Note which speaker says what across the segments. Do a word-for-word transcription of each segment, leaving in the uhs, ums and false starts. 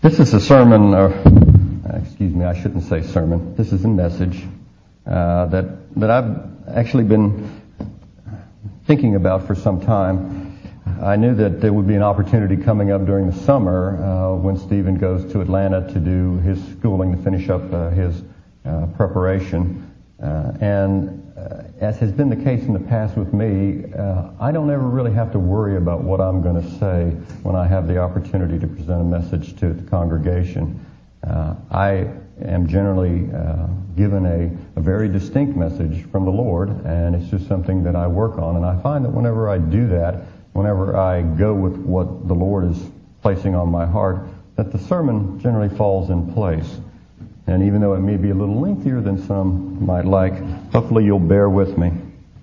Speaker 1: This is a sermon, or excuse me, I shouldn't say sermon. This is a message uh, that that I've actually been thinking about for some time. I knew that there would be an opportunity coming up during the summer uh, when Stephen goes to Atlanta to do his schooling, to finish up uh, his uh, preparation. Uh, and uh, as has been the case in the past with me, uh, I don't ever really have to worry about what I'm going to say when I have the opportunity to present a message to the congregation. Uh, I am generally uh, given a, a very distinct message from the Lord, and it's just something that I work on. And I find that whenever I do that, whenever I go with what the Lord is placing on my heart, that the sermon generally falls in place. And even though it may be a little lengthier than some might like, hopefully you'll bear with me.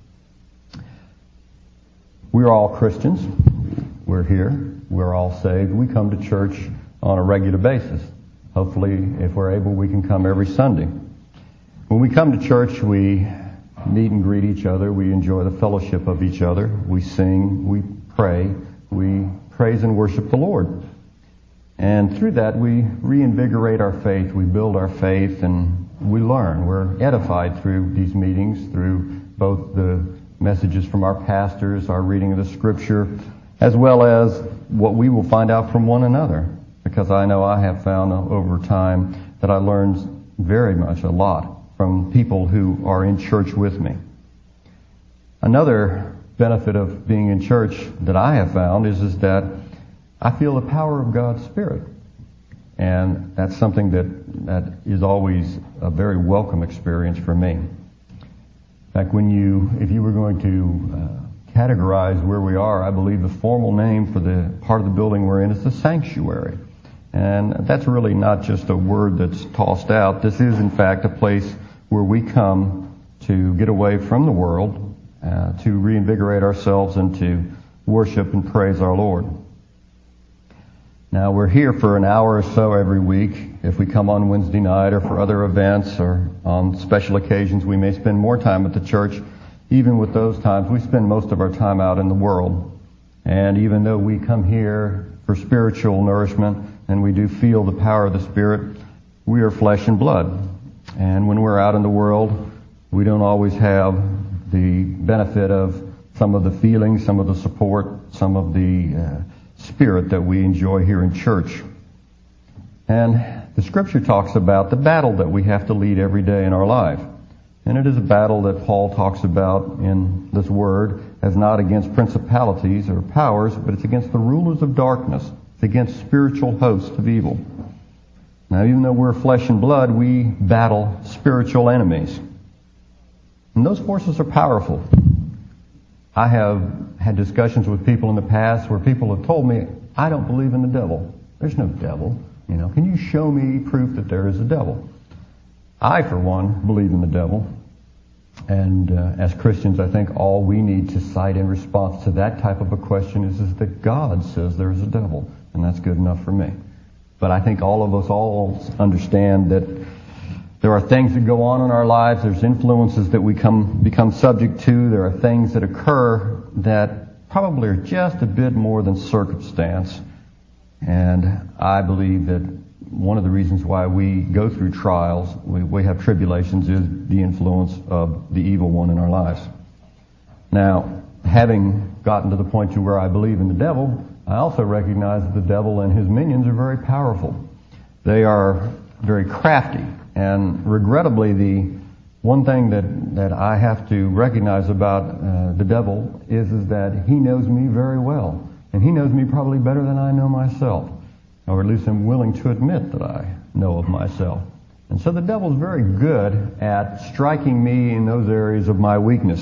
Speaker 1: We're all Christians. We're here. We're all saved. We come to church on a regular basis. Hopefully, if we're able, we can come every Sunday. When we come to church, we meet and greet each other. We enjoy the fellowship of each other. We sing. We pray. We praise and worship the Lord. And through that, we reinvigorate our faith, we build our faith, and we learn. We're edified through these meetings, through both the messages from our pastors, our reading of the Scripture, as well as what we will find out from one another. Because I know I have found over time that I learned very much, a lot, from people who are in church with me. Another benefit of being in church that I have found is, is that I feel the power of God's Spirit. And that's something that, that is always a very welcome experience for me. In fact, when you, if you were going to uh, categorize where we are, I believe the formal name for the part of the building we're in is the sanctuary. And that's really not just a word that's tossed out. This is, in fact, a place where we come to get away from the world, uh, to reinvigorate ourselves and to worship and praise our Lord. Now, we're here for an hour or so every week. If we come on Wednesday night or for other events or on special occasions, we may spend more time at the church. Even with those times, we spend most of our time out in the world. And even though we come here for spiritual nourishment and we do feel the power of the Spirit, we are flesh and blood. And when we're out in the world, we don't always have the benefit of some of the feelings, some of the support, some of the uh, spirit that we enjoy here in church. And the Scripture talks about the battle that we have to lead every day in our life. And it is a battle that Paul talks about in this word as not against principalities or powers, but it's against the rulers of darkness. It's against spiritual hosts of evil. Now, even though we're flesh and blood, we battle spiritual enemies. And those forces are powerful. I have had discussions with people in the past where people have told me, I don't believe in the devil. There's no devil. You know, can you show me proof that there is a devil? I, for one, believe in the devil. And uh, as Christians, I think all we need to cite in response to that type of a question is, is that God says there is a devil. And that's good enough for me. But I think all of us all understand that there are things that go on in our lives. There's influences that we come become subject to. There are things that occur that probably are just a bit more than circumstance. And I believe that one of the reasons why we go through trials, we, we have tribulations, is the influence of the evil one in our lives. Now, having gotten to the point to where I believe in the devil, I also recognize that the devil and his minions are very powerful. They are very crafty. And regrettably, the one thing that, that I have to recognize about uh, the devil is, is that he knows me very well. And he knows me probably better than I know myself. Or at least I'm willing to admit that I know of myself. And so the devil's very good at striking me in those areas of my weakness.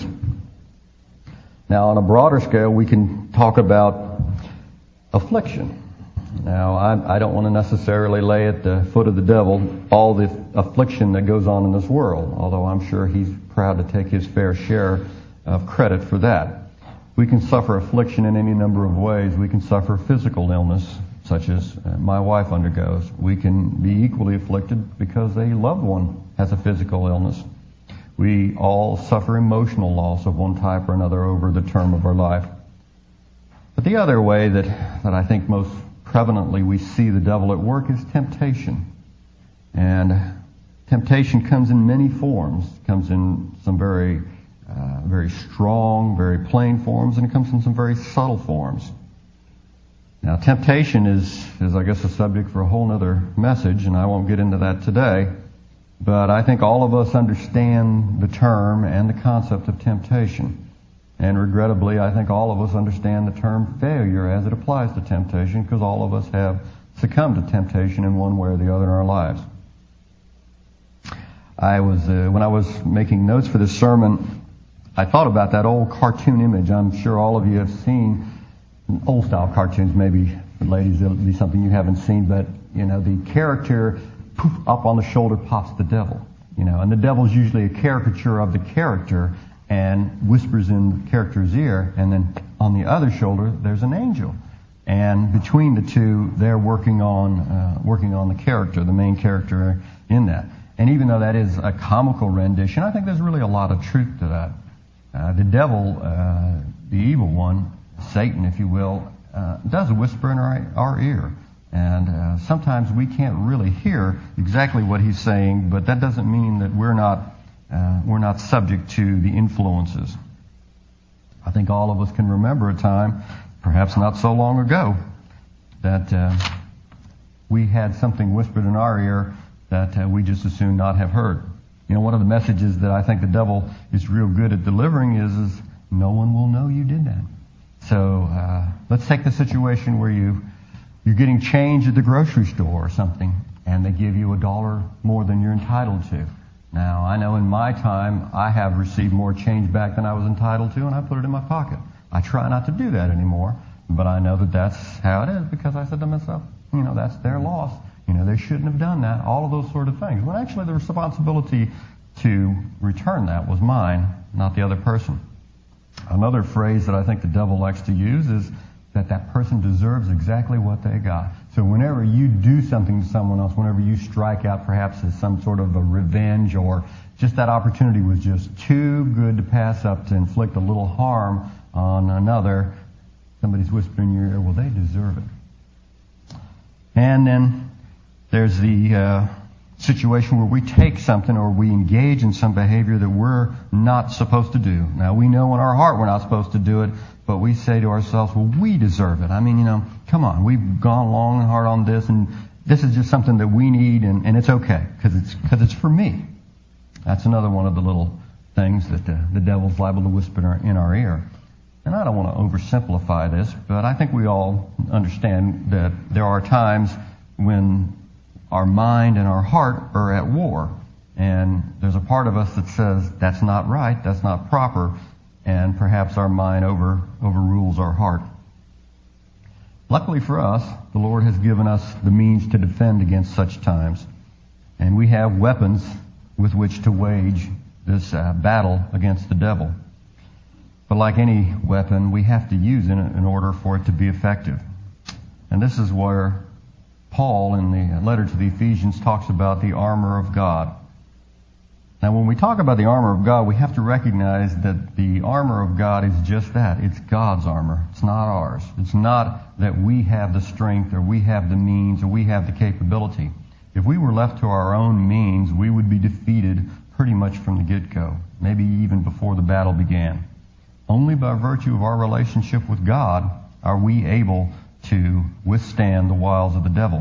Speaker 1: Now, on a broader scale, we can talk about affliction. Now, I, I don't want to necessarily lay at the foot of the devil all the affliction that goes on in this world, although I'm sure he's proud to take his fair share of credit for that. We can suffer affliction in any number of ways. We can suffer physical illness, such as my wife undergoes. We can be equally afflicted because a loved one has a physical illness. We all suffer emotional loss of one type or another over the term of our life. But the other way that, that I think most prevalently we see the devil at work is temptation. And temptation comes in many forms. It comes in some very, uh, very strong, very plain forms, and it comes in some very subtle forms. Now, temptation is, is, I guess, a subject for a whole other message, and I won't get into that today. But I think all of us understand the term and the concept of temptation. And regrettably, I think all of us understand the term failure as it applies to temptation, because all of us have succumbed to temptation in one way or the other in our lives. I was, uh, when I was making notes for this sermon, I thought about that old cartoon image. I'm sure all of you have seen old style cartoons. Maybe, ladies, it'll be something you haven't seen, but, you know, the character, poof, up on the shoulder pops the devil. You know, and the devil's usually a caricature of the character and whispers in the character's ear, and then on the other shoulder, there's an angel. And between the two, they're working on, uh, working on the character, the main character in that. And even though that is a comical rendition, I think there's really a lot of truth to that. Uh, the devil, uh, the evil one, Satan, if you will, uh, does whisper in our, our ear. And uh, sometimes we can't really hear exactly what he's saying, but that doesn't mean that we're not uh, we're not subject to the influences. I think all of us can remember a time, perhaps not so long ago, that uh, we had something whispered in our ear that uh, we just as soon not have heard. You know, one of the messages that I think the devil is real good at delivering is, is no one will know you did that. So uh, let's take the situation where you, you're getting change at the grocery store or something, and they give you a dollar more than you're entitled to. Now, I know in my time, I have received more change back than I was entitled to, and I put it in my pocket. I try not to do that anymore, but I know that that's how it is, because I said to myself, you know, that's their loss. You know, they shouldn't have done that, all of those sort of things. When actually the responsibility to return that was mine, not the other person. Another phrase that I think the devil likes to use is that that person deserves exactly what they got. So whenever you do something to someone else, whenever you strike out perhaps as some sort of a revenge, or just that opportunity was just too good to pass up to inflict a little harm on another, somebody's whispering in your ear, well, they deserve it. And then there's the uh, situation where we take something or we engage in some behavior that we're not supposed to do. Now, we know in our heart we're not supposed to do it, but we say to ourselves, well, we deserve it. I mean, you know, come on, we've gone long and hard on this, and this is just something that we need, and, and it's okay, because it's, because it's for me. That's another one of the little things that uh, the devil's liable to whisper in our, in our ear. And I don't want to oversimplify this, but I think we all understand that there are times when our mind and our heart are at war. And there's a part of us that says, that's not right, that's not proper, and perhaps our mind over overrules our heart. Luckily for us, the Lord has given us the means to defend against such times. And we have weapons with which to wage this uh, battle against the devil. But like any weapon, we have to use it in order for it to be effective. And this is where Paul, in the letter to the Ephesians, talks about the armor of God. Now, when we talk about the armor of God, we have to recognize that the armor of God is just that. It's God's armor. It's not ours. It's not that we have the strength or we have the means or we have the capability. If we were left to our own means, we would be defeated pretty much from the get-go, maybe even before the battle began. Only by virtue of our relationship with God are we able to withstand the wiles of the devil.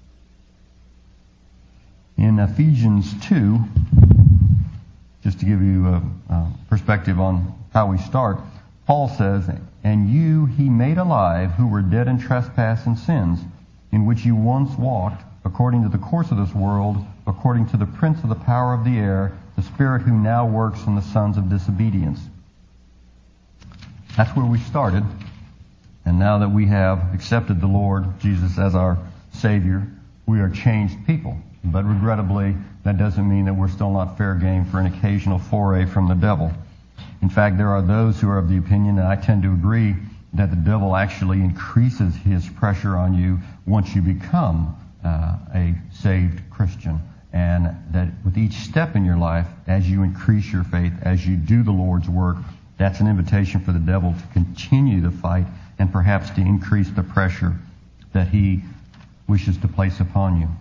Speaker 1: In Ephesians two, just to give you a, a perspective on how we start, Paul says, "And you he made alive who were dead in trespass and sins, in which you once walked, according to the course of this world, according to the prince of the power of the air, the spirit who now works in the sons of disobedience." That's where we started. And now that we have accepted the Lord Jesus as our Savior, we are changed people. But regrettably, that doesn't mean that we're still not fair game for an occasional foray from the devil. In fact, there are those who are of the opinion, and I tend to agree, that the devil actually increases his pressure on you once you become uh, a saved Christian. And that with each step in your life, as you increase your faith, as you do the Lord's work, that's an invitation for the devil to continue the fight and perhaps to increase the pressure that he wishes to place upon you.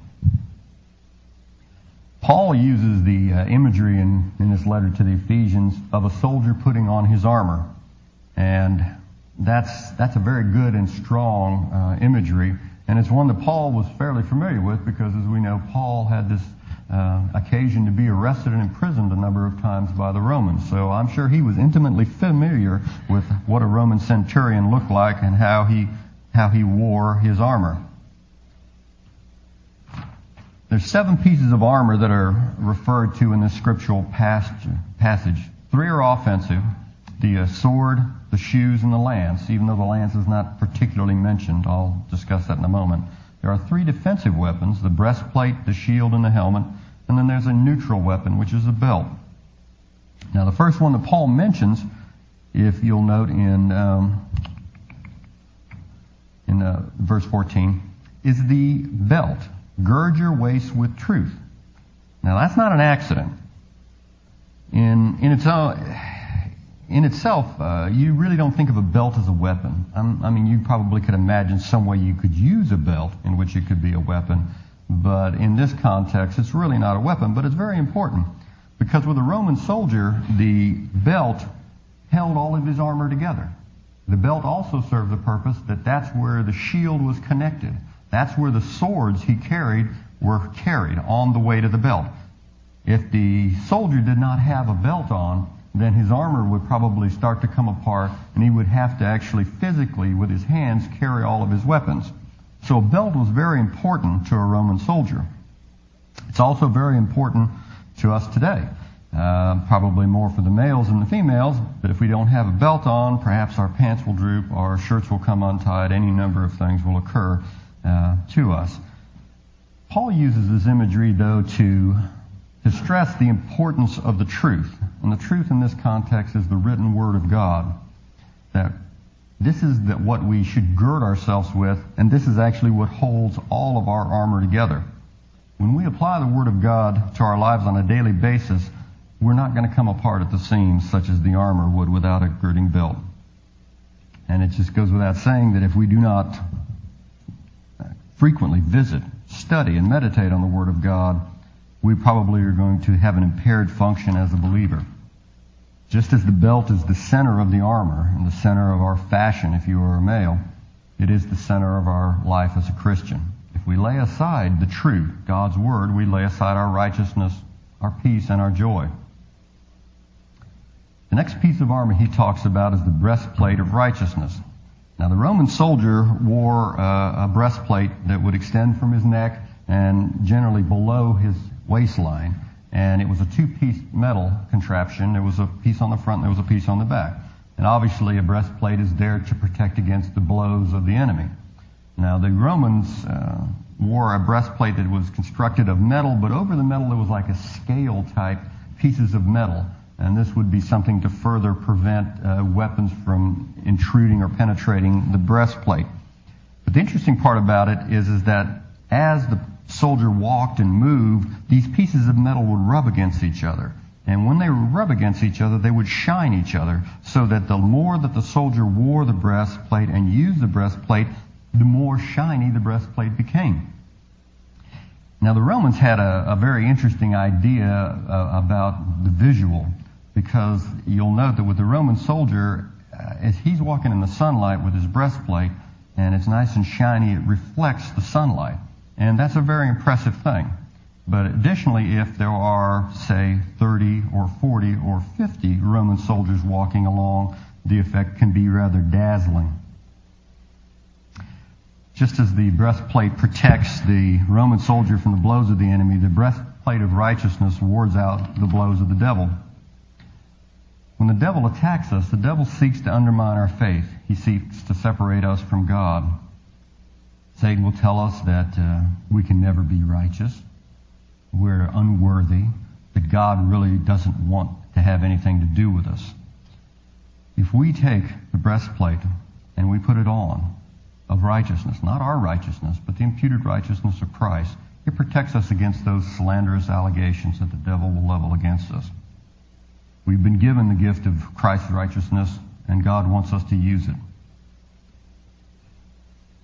Speaker 1: Paul uses the uh, imagery in, in his letter to the Ephesians of a soldier putting on his armor. And that's that's a very good and strong uh, imagery. And it's one that Paul was fairly familiar with because, as we know, Paul had this uh, occasion to be arrested and imprisoned a number of times by the Romans. So I'm sure he was intimately familiar with what a Roman centurion looked like and how he how he wore his armor. There's seven pieces of armor that are referred to in this scriptural passage. Three are offensive: the uh, sword, the shoes, and the lance, even though the lance is not particularly mentioned. I'll discuss that in a moment. There are three defensive weapons: the breastplate, the shield, and the helmet. And then there's a neutral weapon, which is a belt. Now, the first one that Paul mentions, if you'll note in um, in uh, verse fourteen, is the belt. Gird your waist with truth. Now, that's not an accident. In in its own, in itself, uh, you really don't think of a belt as a weapon. Um, I mean, you probably could imagine some way you could use a belt in which it could be a weapon, but in this context, it's really not a weapon. But it's very important because with a Roman soldier, the belt held all of his armor together. The belt also served the purpose that that's where the shield was connected. That's where the swords he carried were carried on the way to the belt. If the soldier did not have a belt on, then his armor would probably start to come apart, and he would have to actually physically, with his hands, carry all of his weapons. So a belt was very important to a Roman soldier. It's also very important to us today. Uh, probably more for the males than the females, but if we don't have a belt on, perhaps our pants will droop, our shirts will come untied, any number of things will occur Uh, to us. Paul uses this imagery, though, to, to stress the importance of the truth. And the truth in this context is the written Word of God. That this is that what we should gird ourselves with, and this is actually what holds all of our armor together. When we apply the Word of God to our lives on a daily basis, we're not going to come apart at the seams, such as the armor would without a girding belt. And it just goes without saying that if we do not frequently visit, study, and meditate on the Word of God, we probably are going to have an impaired function as a believer. Just as the belt is the center of the armor and the center of our fashion if you are a male, it is the center of our life as a Christian. If we lay aside the truth, God's Word, we lay aside our righteousness, our peace, and our joy. The next piece of armor he talks about is the breastplate of righteousness. Now, the Roman soldier wore uh, a breastplate that would extend from his neck and generally below his waistline. And it was a two-piece metal contraption. There was a piece on the front and there was a piece on the back. And obviously, a breastplate is there to protect against the blows of the enemy. Now, the Romans uh, wore a breastplate that was constructed of metal, but over the metal there was like a scale-type pieces of metal. And this would be something to further prevent uh, weapons from intruding or penetrating the breastplate. But the interesting part about it is, is that as the soldier walked and moved, these pieces of metal would rub against each other. And when they would rub against each other, they would shine each other, so that the more that the soldier wore the breastplate and used the breastplate, the more shiny the breastplate became. Now, the Romans had a, a very interesting idea uh, about the visual. Because you'll note that with the Roman soldier, uh, as he's walking in the sunlight with his breastplate, and it's nice and shiny, it reflects the sunlight. And that's a very impressive thing. But additionally, if there are, say, thirty or forty or fifty Roman soldiers walking along, the effect can be rather dazzling. Just as the breastplate protects the Roman soldier from the blows of the enemy, the breastplate of righteousness wards out the blows of the devil. When the devil attacks us, the devil seeks to undermine our faith. He seeks to separate us from God. Satan will tell us that uh, we can never be righteous, we're unworthy, that God really doesn't want to have anything to do with us. If we take the breastplate and we put it on of righteousness, not our righteousness, but the imputed righteousness of Christ, it protects us against those slanderous allegations that the devil will level against us. We've been given the gift of Christ's righteousness, and God wants us to use it.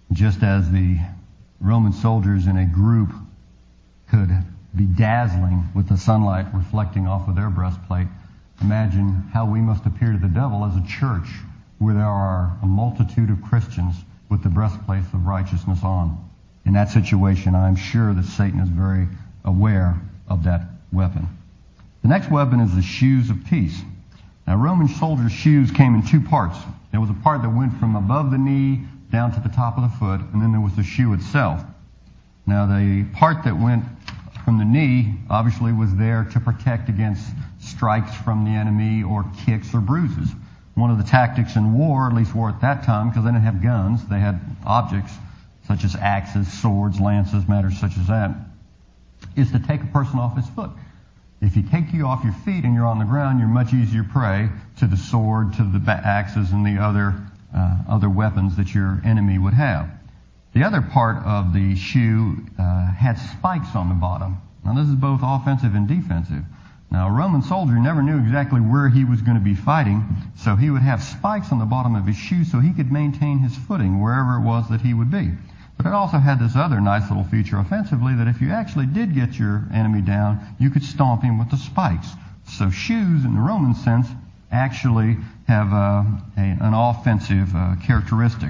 Speaker 1: Just as the Roman soldiers in a group could be dazzling with the sunlight reflecting off of their breastplate, imagine how we must appear to the devil as a church where there are a multitude of Christians with the breastplates of righteousness on. In that situation, I'm sure that Satan is very aware of that weapon. The next weapon is the shoes of peace. Now, Roman soldiers' shoes came in two parts. There was a part that went from above the knee down to the top of the foot, and then there was the shoe itself. Now, the part that went from the knee obviously was there to protect against strikes from the enemy or kicks or bruises. One of the tactics in war, at least war at that time, because they didn't have guns, they had objects such as axes, swords, lances, matters such as that, is to take a person off his foot. If you take you off your feet and you're on the ground, you're much easier prey to the sword, to the axes, and the other uh, other weapons that your enemy would have. The other part of the shoe uh, had spikes on the bottom. Now, this is both offensive and defensive. Now, a Roman soldier never knew exactly where he was going to be fighting, so he would have spikes on the bottom of his shoe so he could maintain his footing wherever it was that he would be. But it also had this other nice little feature offensively that if you actually did get your enemy down, you could stomp him with the spikes. So shoes, in the Roman sense, actually have uh, a, an offensive uh, characteristic.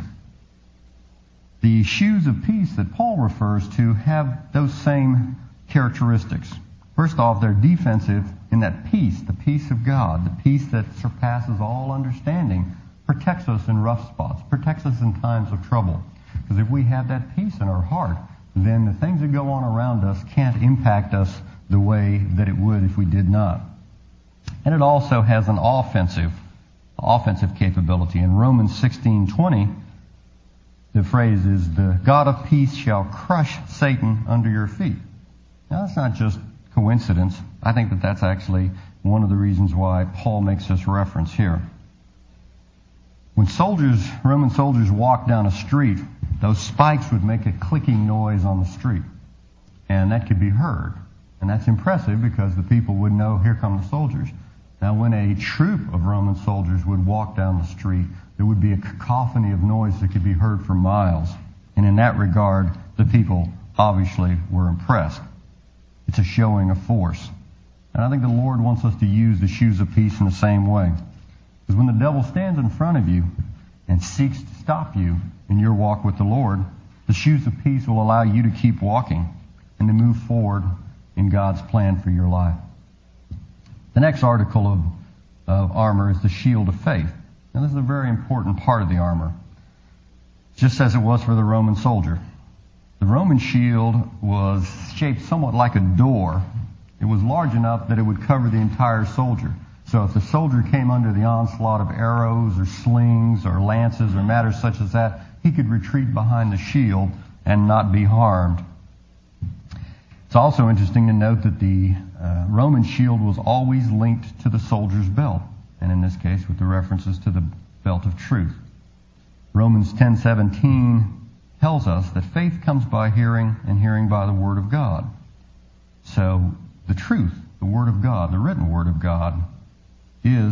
Speaker 1: The shoes of peace that Paul refers to have those same characteristics. First off, they're defensive in that peace, the peace of God, the peace that surpasses all understanding, protects us in rough spots, protects us in times of trouble. Because if we have that peace in our heart, then the things that go on around us can't impact us the way that it would if we did not. And it also has an offensive, offensive capability. In Romans sixteen twenty, the phrase is, "The God of peace shall crush Satan under your feet." Now, that's not just coincidence. I think that that's actually one of the reasons why Paul makes this reference here. When soldiers, Roman soldiers walked down a street, those spikes would make a clicking noise on the street. And that could be heard. And that's impressive because the people would know, here come the soldiers. Now, when a troop of Roman soldiers would walk down the street, there would be a cacophony of noise that could be heard for miles. And in that regard, the people obviously were impressed. It's a showing of force. And I think the Lord wants us to use the shoes of peace in the same way. Because when the devil stands in front of you and seeks to stop you in your walk with the Lord, the shoes of peace will allow you to keep walking and to move forward in God's plan for your life. The next article of, of armor is the shield of faith. Now, this is a very important part of the armor, just as it was for the Roman soldier. The Roman shield was shaped somewhat like a door. It was large enough that it would cover the entire soldier. So if the soldier came under the onslaught of arrows or slings or lances or matters such as that, he could retreat behind the shield and not be harmed. It's also interesting to note that the uh, Roman shield was always linked to the soldier's belt, and in this case with the references to the belt of truth. Romans ten seventeen tells us that faith comes by hearing, and hearing by the Word of God. So the truth, the Word of God, the written Word of God, is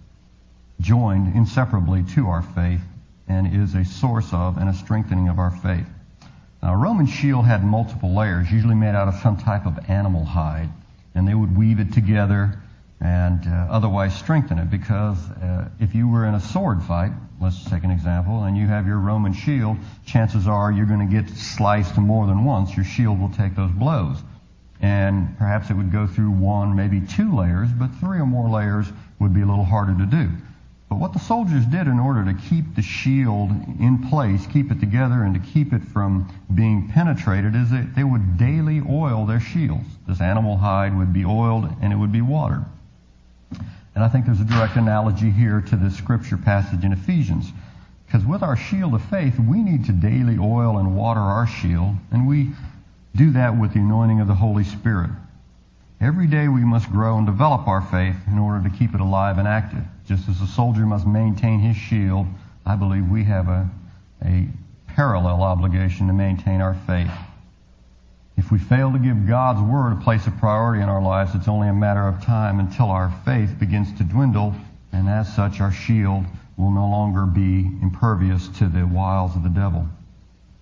Speaker 1: joined inseparably to our faith and is a source of and a strengthening of our faith. Now, a Roman shield had multiple layers, usually made out of some type of animal hide, and they would weave it together and uh, otherwise strengthen it, because uh, if you were in a sword fight, let's take an example, and you have your Roman shield, chances are you're going to get sliced more than once. Your shield will take those blows. And perhaps it would go through one, maybe two layers, but three or more layers would be a little harder to do. But what the soldiers did in order to keep the shield in place, keep it together, and to keep it from being penetrated is that they would daily oil their shields. This animal hide would be oiled and it would be watered. And I think there's a direct analogy here to this scripture passage in Ephesians. Because with our shield of faith, we need to daily oil and water our shield, and we do that with the anointing of the Holy Spirit. Every day we must grow and develop our faith in order to keep it alive and active. Just as a soldier must maintain his shield, I believe we have a, a parallel obligation to maintain our faith. If we fail to give God's Word a place of priority in our lives, it's only a matter of time until our faith begins to dwindle, and as such our shield will no longer be impervious to the wiles of the devil.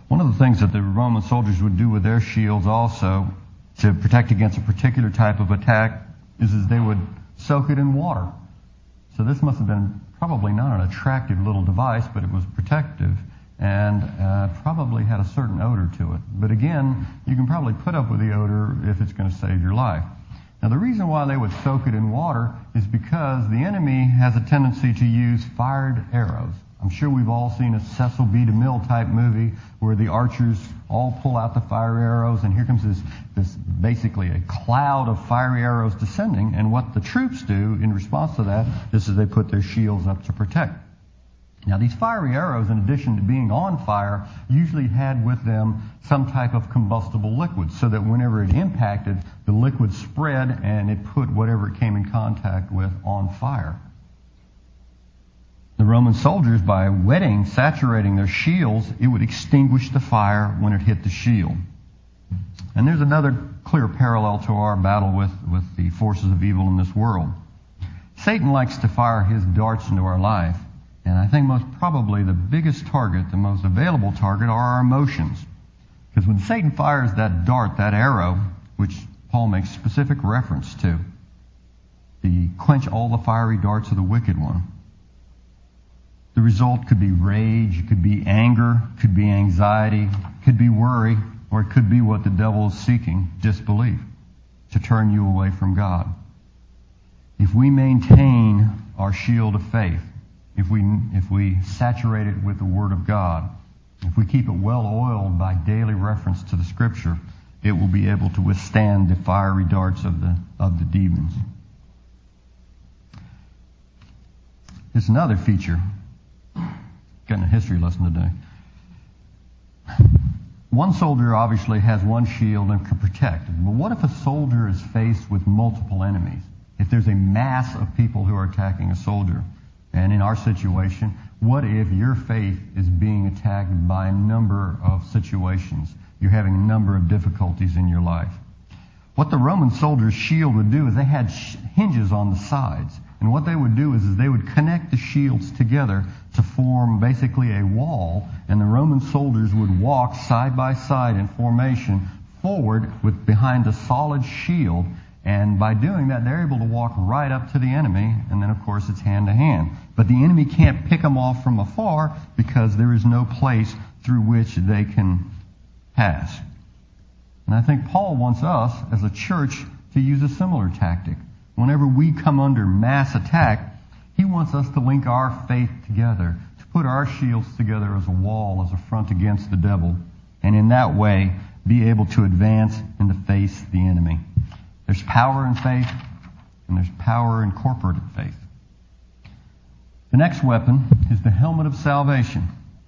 Speaker 1: One of the things that the Roman soldiers would do with their shields also to protect against a particular type of attack is, is they would soak it in water. So this must have been probably not an attractive little device, but it was protective and uh, probably had a certain odor to it. But again, you can probably put up with the odor if it's going to save your life. Now the reason why they would soak it in water is because the enemy has a tendency to use fired arrows. I'm sure we've all seen a Cecil B. DeMille type movie where the archers all pull out the fire arrows, and here comes this, this basically a cloud of fiery arrows descending, and what the troops do in response to that is that they put their shields up to protect. Now these fiery arrows, in addition to being on fire, usually had with them some type of combustible liquid, so that whenever it impacted, the liquid spread and it put whatever it came in contact with on fire. The Roman soldiers, by wetting, saturating their shields, it would extinguish the fire when it hit the shield. And there's another clear parallel to our battle with, with the forces of evil in this world. Satan likes to fire his darts into our life, and I think most probably the biggest target, the most available target, are our emotions. Because when Satan fires that dart, that arrow, which Paul makes specific reference to, the quench all the fiery darts of the wicked one, the result could be rage, it could be anger, could be anxiety, could be worry, or it could be what the devil is seeking, disbelief, to turn you away from God. If we maintain our shield of faith, if we if we saturate it with the Word of God, if we keep it well oiled by daily reference to the Scripture, it will be able to withstand the fiery darts of the of the demons. Here's another feature. Getting a history lesson today. One soldier obviously has one shield and can protect. But what if a soldier is faced with multiple enemies? If there's a mass of people who are attacking a soldier, and in our situation, what if your faith is being attacked by a number of situations? You're having a number of difficulties in your life. What the Roman soldier's shield would do is they had hinges on the sides. And what they would do is, is they would connect the shields together to form basically a wall, and the Roman soldiers would walk side by side in formation forward with behind a solid shield, and by doing that they're able to walk right up to the enemy, and then of course it's hand to hand. But the enemy can't pick them off from afar because there is no place through which they can pass. And I think Paul wants us as a church to use a similar tactic. Whenever we come under mass attack, he wants us to link our faith together, to put our shields together as a wall, as a front against the devil, and in that way be able to advance and to face the enemy. There's power in faith, and there's power in corporate faith. The next weapon is the helmet of salvation.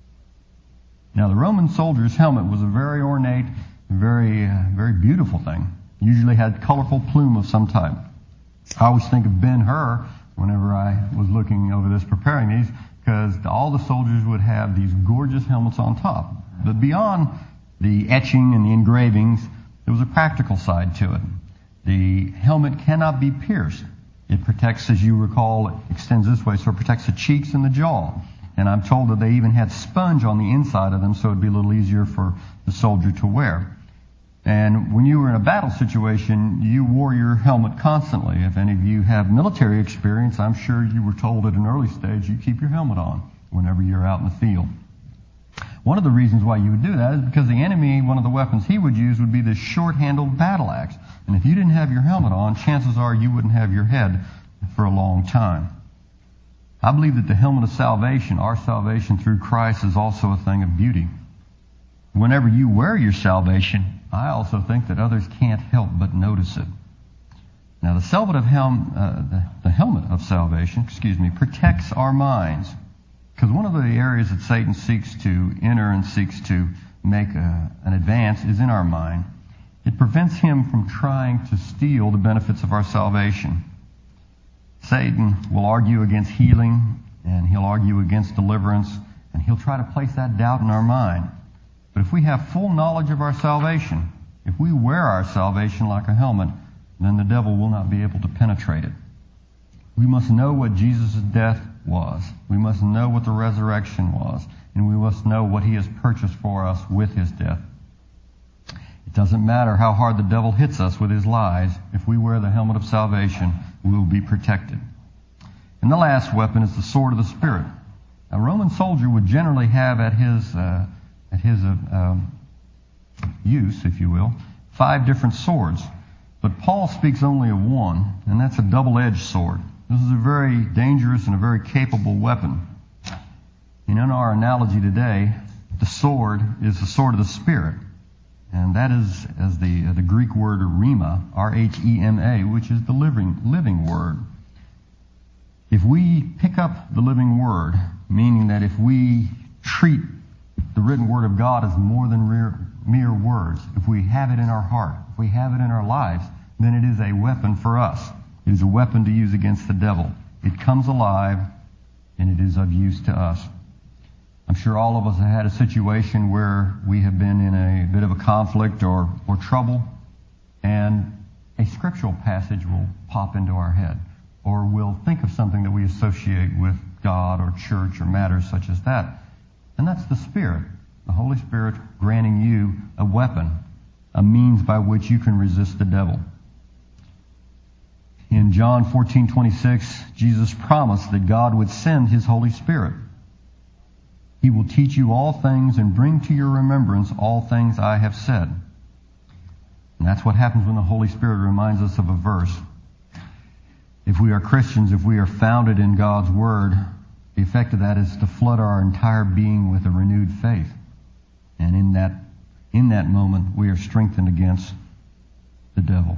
Speaker 1: Now, the Roman soldier's helmet was a very ornate, very, uh, very beautiful thing. Usually had colorful plume of some type. I always think of Ben-Hur whenever I was looking over this, preparing these, because all the soldiers would have these gorgeous helmets on top. But beyond the etching and the engravings, there was a practical side to it. The helmet cannot be pierced. It protects, as you recall, it extends this way, so it protects the cheeks and the jaw. And I'm told that they even had sponge on the inside of them, so it'd be a little easier for the soldier to wear. And when you were in a battle situation, you wore your helmet constantly. If any of you have military experience, I'm sure you were told at an early stage you keep your helmet on whenever you're out in the field. One of the reasons why you would do that is because the enemy, one of the weapons he would use would be this short-handled battle axe. And if you didn't have your helmet on, chances are you wouldn't have your head for a long time. I believe that the helmet of salvation, our salvation through Christ, is also a thing of beauty. Whenever you wear your salvation, I also think that others can't help but notice it. Now, the, helmet of helm, uh, the, the helmet of salvation, excuse me, protects our minds. Because one of the areas that Satan seeks to enter and seeks to make a, an advance is in our mind. It prevents him from trying to steal the benefits of our salvation. Satan will argue against healing, and he'll argue against deliverance, and he'll try to place that doubt in our mind. But if we have full knowledge of our salvation, if we wear our salvation like a helmet, then the devil will not be able to penetrate it. We must know what Jesus' death was. We must know what the resurrection was. And we must know what he has purchased for us with his death. It doesn't matter how hard the devil hits us with his lies. If we wear the helmet of salvation, we will be protected. And the last weapon is the sword of the Spirit. A Roman soldier would generally have at his uh, at his uh, um, use, if you will, five different swords. But Paul speaks only of one, and that's a double-edged sword. This is a very dangerous and a very capable weapon. And in our analogy today, the sword is the sword of the Spirit. And that is as the uh, the Greek word rhema, R H E M A, which is the living living word. If we pick up the living word, meaning that if we treat the written word of God as more than mere, mere words, if we have it in our heart, if we have it in our lives, then it is a weapon for us. It is a weapon to use against the devil. It comes alive, and it is of use to us. I'm sure all of us have had a situation where we have been in a bit of a conflict or, or trouble, and a scriptural passage will pop into our head, or we'll think of something that we associate with God or church or matters such as that. And that's the Spirit, the Holy Spirit granting you a weapon, a means by which you can resist the devil. In John fourteen twenty-six, Jesus promised that God would send his Holy Spirit. He will teach you all things and bring to your remembrance all things I have said. And that's what happens when the Holy Spirit reminds us of a verse. If we are Christians, if we are founded in God's Word, the effect of that is to flood our entire being with a renewed faith. And in that, in that moment, we are strengthened against the devil.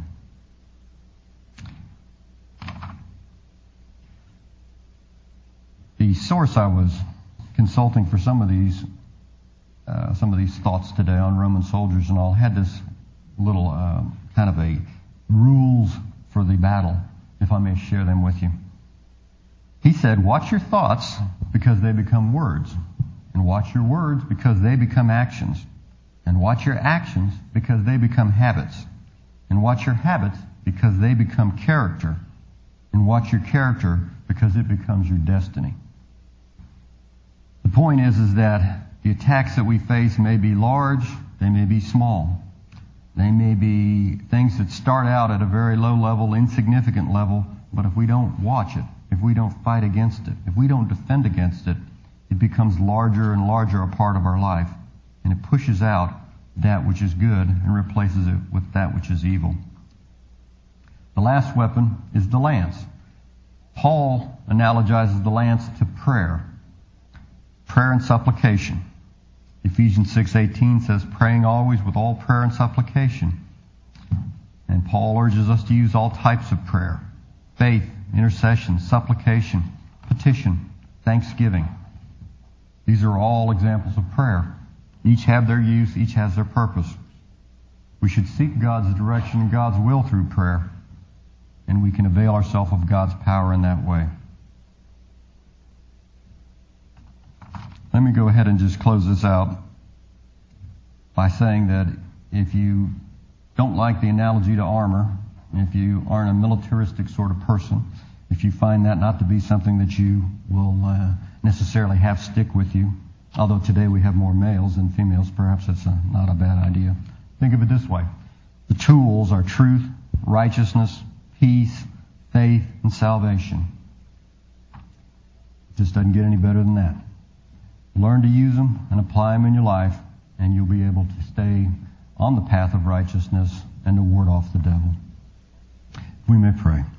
Speaker 1: The source I was consulting for some of these uh, some of these thoughts today on Roman soldiers and all had this little uh, kind of a rules for the battle, if I may share them with you. He said, watch your thoughts because they become words, and watch your words because they become actions, and watch your actions because they become habits, and watch your habits because they become character, and watch your character because it becomes your destiny. The point is, is that the attacks that we face may be large, they may be small. They may be things that start out at a very low level, insignificant level, but if we don't watch it, if we don't fight against it, if we don't defend against it, it becomes larger and larger a part of our life, and it pushes out that which is good and replaces it with that which is evil. The last weapon is the lance. Paul analogizes the lance to prayer. Prayer and supplication. Ephesians six eighteen says, praying always with all prayer and supplication. And Paul urges us to use all types of prayer. Faith, intercession, supplication, petition, thanksgiving. These are all examples of prayer. Each have their use, each has their purpose. We should seek God's direction and God's will through prayer, and we can avail ourselves of God's power in that way. Let me go ahead and just close this out by saying that if you don't like the analogy to armor, if you aren't a militaristic sort of person, if you find that not to be something that you will uh, necessarily have stick with you, although today we have more males than females, perhaps it's a, not a bad idea. Think of it this way. The tools are truth, righteousness, peace, faith, and salvation. It just doesn't get any better than that. Learn to use them and apply them in your life, and you'll be able to stay on the path of righteousness and to ward off the devil. We may pray.